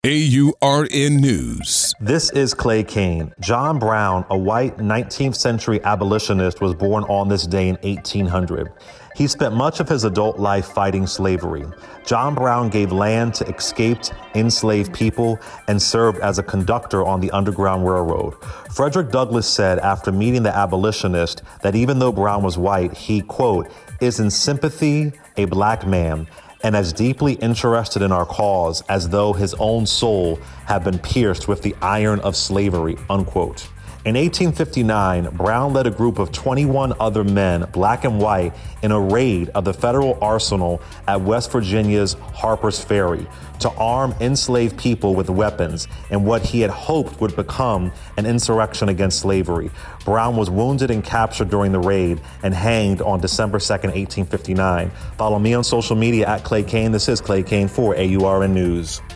AURN News. This is Clay Cane. John Brown, a white 19th century abolitionist, was born on this day in 1800. He spent much of his adult life fighting slavery. John Brown gave land to escaped enslaved people and served as a conductor on the Underground Railroad. Frederick Douglass said after meeting the abolitionist that even though Brown was white, he, quote, is in sympathy a black man and as deeply interested in our cause as though his own soul had been pierced with the iron of slavery, unquote. In 1859, Brown led a group of 21 other men, black and white, in a raid of the federal arsenal at West Virginia's Harper's Ferry to arm enslaved people with weapons in what he had hoped would become an insurrection against slavery. Brown was wounded and captured during the raid and hanged on December 2nd, 1859. Follow me on social media at Clay Cane. This is Clay Cane for AURN News.